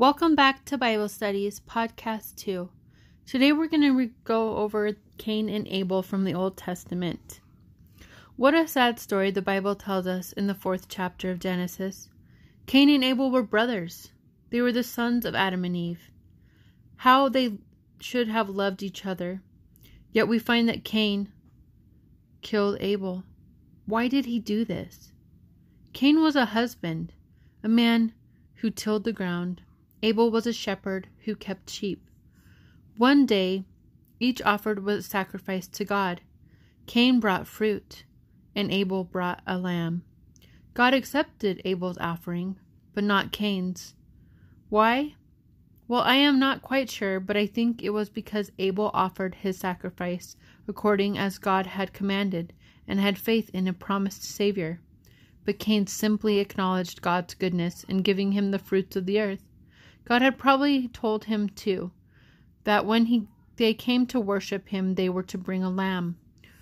Welcome back to Bible Studies, Podcast 2. Today we're going to go over Cain and Abel from the Old Testament. What a sad story the Bible tells us in the 4th chapter of Genesis. Cain and Abel were brothers. They were the sons of Adam and Eve. How they should have loved each other. Yet we find that Cain killed Abel. Why did he do this? Cain was a husband, a man who tilled the ground. Abel was a shepherd who kept sheep. One day, each offered a sacrifice to God. Cain brought fruit, and Abel brought a lamb. God accepted Abel's offering, but not Cain's. Why? Well, I am not quite sure, but I think it was because Abel offered his sacrifice according as God had commanded, and had faith in a promised Savior. But Cain simply acknowledged God's goodness in giving him the fruits of the earth. God had probably told him, too, that when they came to worship him, they were to bring a lamb.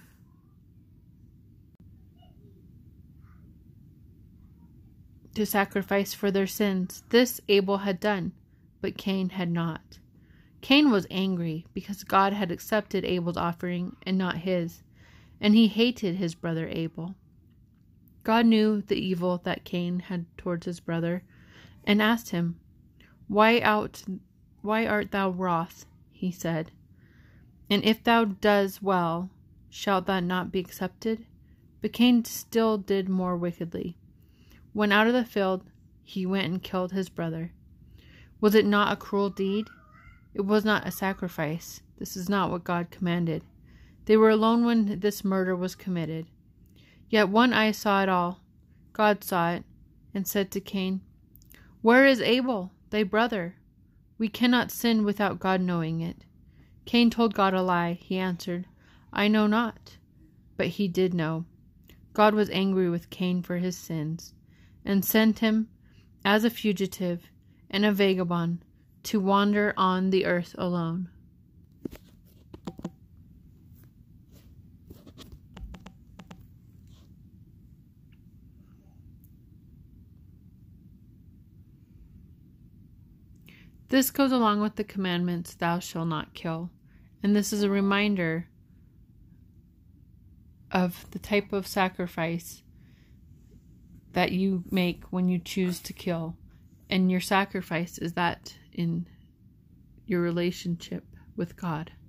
To sacrifice for their sins. This Abel had done, but Cain had not. Cain was angry because God had accepted Abel's offering and not his, and he hated his brother Abel. God knew the evil that Cain had towards his brother, and asked him, Why art thou wroth? He said. And if thou does well, shalt thou not be accepted? But Cain still did more wickedly. When out of the field, he went and killed his brother. Was it not a cruel deed? It was not a sacrifice. This is not what God commanded. They were alone when this murder was committed. Yet one eye saw it all. God saw it, and said to Cain, Where is Abel, thy brother? We cannot sin without God knowing it. Cain told God a lie. He answered, I know not. But he did know. God was angry with Cain for his sins, and sent him as a fugitive and a vagabond to wander on the earth alone. This goes along with the commandments, thou shalt not kill. And this is a reminder of the type of sacrifice that you make when you choose to kill. And your sacrifice is that in your relationship with God.